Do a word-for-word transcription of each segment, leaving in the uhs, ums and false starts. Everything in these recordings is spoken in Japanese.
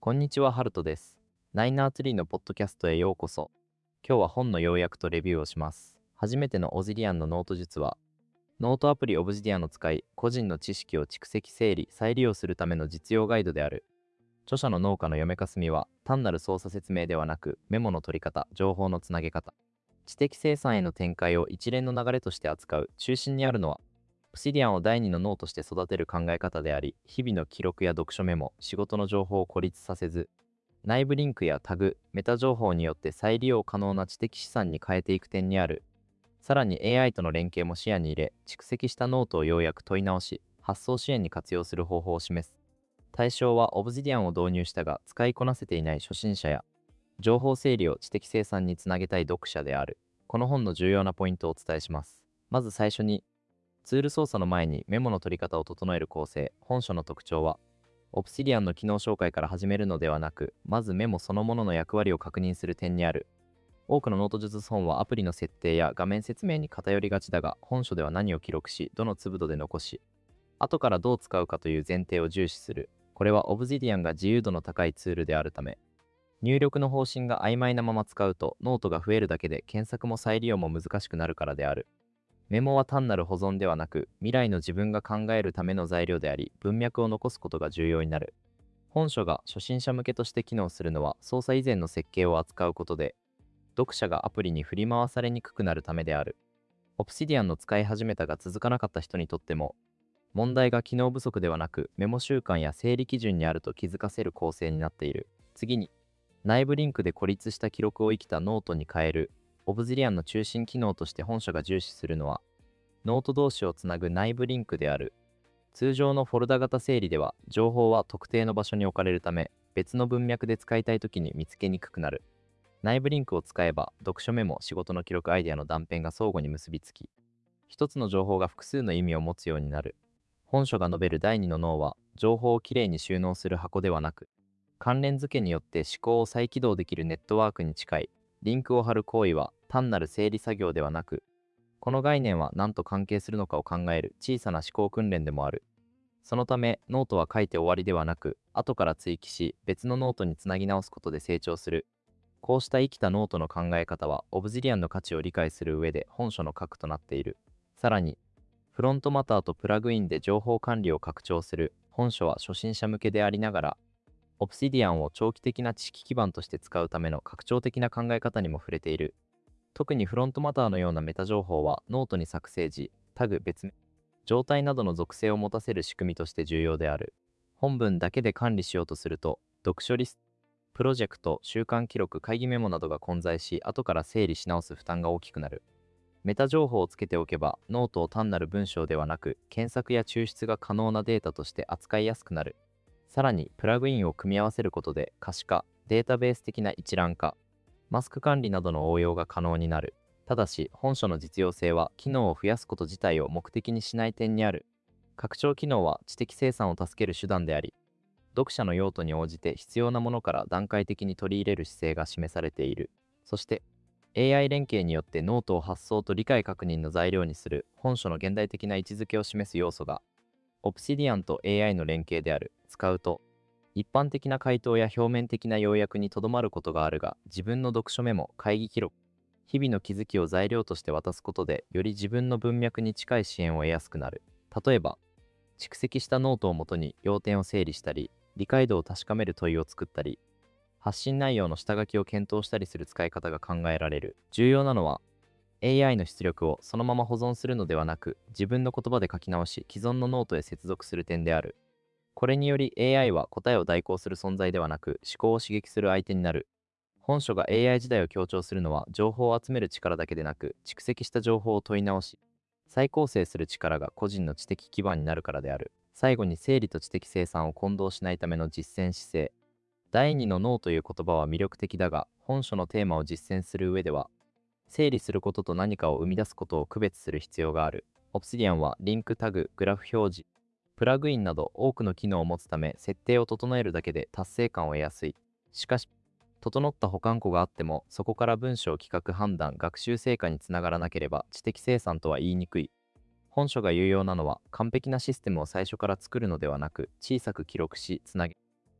こんにちは、ハルトです。ナイナーツリーのポッドキャストへようこそ。今日は本の要約とレビューをします。初めてのオズディアンのノート術は、ノートアプリオブジディアンを使い、個人の知識を蓄積整理、再利用するための実用ガイドである。著者の農家の嫁かすみは、単なる操作説明ではなく、メモの取り方、情報のつなげ方、知的生産への展開を一連の流れとして扱う。中心にあるのは、オブシディアンを第二の脳として育てる考え方であり、日々の記録や読書メモ、仕事の情報を孤立させず、内部リンクやタグ、メタ情報によって再利用可能な知的資産に変えていく点にある。さらに エーアイ との連携も視野に入れ、蓄積したノートを要約問い直し、発想支援に活用する方法を示す。対象は Obsidian を導入したが使いこなせていない初心者や、情報整理を知的生産につなげたい読者である。この本の重要なポイントをお伝えします。まず最初に、ツール操作の前にメモの取り方を整える構成。本書の特徴は、Obsidian の機能紹介から始めるのではなく、まずメモそのものの役割を確認する点にある。多くのノート術本はアプリの設定や画面説明に偏りがちだが、本書では何を記録し、どの粒度で残し、後からどう使うかという前提を重視する。これは Obsidian が自由度の高いツールであるため、入力の方針が曖昧なまま使うと、ノートが増えるだけで検索も再利用も難しくなるからである。メモは単なる保存ではなく、未来の自分が考えるための材料であり、文脈を残すことが重要になる。本書が初心者向けとして機能するのは、操作以前の設計を扱うことで、読者がアプリに振り回されにくくなるためである。Obsidian の使い始めたが続かなかった人にとっても、問題が機能不足ではなく、メモ習慣や整理基準にあると気づかせる構成になっている。次に、内部リンクで孤立した記録を生きたノートに変える。Obsidian の中心機能として本書が重視するのは、ノート同士をつなぐ内部リンクである。通常のフォルダ型整理では、情報は特定の場所に置かれるため、別の文脈で使いたいときに見つけにくくなる。内部リンクを使えば、読書メモ、仕事の記録、アイデアの断片が相互に結びつき、一つの情報が複数の意味を持つようになる。本書が述べる第二の脳は、情報をきれいに収納する箱ではなく、関連付けによって思考を再起動できるネットワークに近い。リンクを貼る行為は単なる整理作業ではなく、この概念は何と関係するのかを考える小さな思考訓練でもある。そのため、ノートは書いて終わりではなく、後から追記し、別のノートにつなぎ直すことで成長する。こうした生きたノートの考え方は、オブジディアンの価値を理解する上で本書の核となっている。さらに、フロントマターとプラグインで情報管理を拡張する。本書は初心者向けでありながら、Obsidian を長期的な知識基盤として使うための拡張的な考え方にも触れている。特にフロントマターのようなメタ情報はノートに作成時、タグ、別名、状態などの属性を持たせる仕組みとして重要である。本文だけで管理しようとすると、読書リスト、プロジェクト、習慣記録、会議メモなどが混在し、後から整理し直す負担が大きくなる。メタ情報をつけておけば、ノートを単なる文章ではなく、検索や抽出が可能なデータとして扱いやすくなる。さらに、プラグインを組み合わせることで可視化、データベース的な一覧化、マスク管理などの応用が可能になる。ただし、本書の実用性は機能を増やすこと自体を目的にしない点にある。拡張機能は知的生産を助ける手段であり、読者の用途に応じて必要なものから段階的に取り入れる姿勢が示されている。そして、エーアイ 連携によってノートを発想と理解確認の材料にする本書の現代的な位置づけを示す要素が、Obsidian と エーアイ の連携である。使うと、一般的な回答や表面的な要約にとどまることがあるが、自分の読書メモ、会議記録、日々の気づきを材料として渡すことで、より自分の文脈に近い支援を得やすくなる。例えば、蓄積したノートをもとに要点を整理したり、理解度を確かめる問いを作ったり、発信内容の下書きを検討したりする使い方が考えられる。重要なのは、エーアイ の出力をそのまま保存するのではなく、自分の言葉で書き直し、既存のノートへ接続する点である。これにより エーアイ は答えを代行する存在ではなく、思考を刺激する相手になる。本書が エーアイ 時代を強調するのは、情報を集める力だけでなく、蓄積した情報を問い直し、再構成する力が個人の知的基盤になるからである。最後に、整理と知的生産を混同しないための実践姿勢。第二の脳という言葉は魅力的だが、本書のテーマを実践する上では、整理することと何かを生み出すことを区別する必要がある。Obsidian はリンクタグ、グラフ表示、プラグインなど多くの機能を持つため、設定を整えるだけで達成感を得やすい。しかし、整った保管庫があっても、そこから文章企画判断、学習成果につながらなければ知的生産とは言いにくい。本書が有用なのは、完璧なシステムを最初から作るのではなく、小さく記録し、つなげ、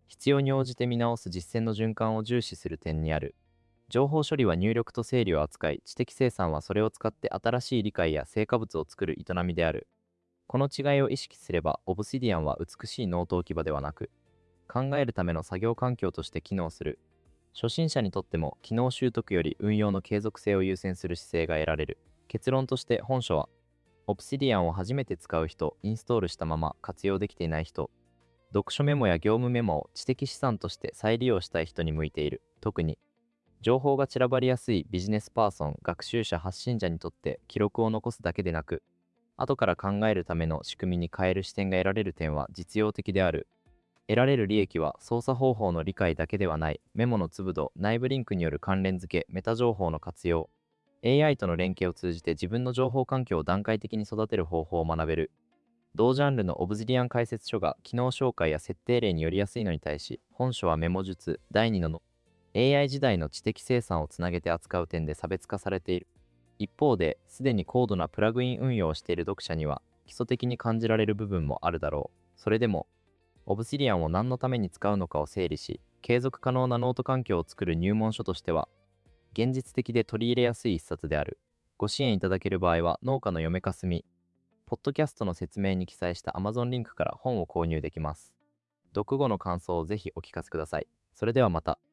必要に応じて見直す実践の循環を重視する点にある。情報処理は入力と整理を扱い、知的生産はそれを使って新しい理解や成果物を作る営みである。この違いを意識すれば、オブシディアンは美しいノート置き場ではなく、考えるための作業環境として機能する。初心者にとっても、機能習得より運用の継続性を優先する姿勢が得られる。結論として本書は、オブシディアンを初めて使う人、インストールしたまま活用できていない人、読書メモや業務メモを知的資産として再利用したい人に向いている。特に、情報が散らばりやすいビジネスパーソン、学習者、発信者にとって記録を残すだけでなく、後から考えるための仕組みに変える視点が得られる点は実用的である。得られる利益は操作方法の理解だけではない。メモの粒度、内部リンクによる関連付け、メタ情報の活用、エーアイ との連携を通じて自分の情報環境を段階的に育てる方法を学べる。同ジャンルのオブジディアン解説書が機能紹介や設定例によりやすいのに対し、本書はメモ術、だいにの エーアイ 時代の知的生産をつなげて扱う点で差別化されている。一方で、すでに高度なプラグイン運用をしている読者には、基礎的に感じられる部分もあるだろう。それでも、オブシディアンを何のために使うのかを整理し、継続可能なノート環境を作る入門書としては、現実的で取り入れやすい一冊である。ご支援いただける場合は、農家の嫁かすみ、ポッドキャストの説明に記載した Amazon リンクから本を購入できます。読後の感想をぜひお聞かせください。それではまた。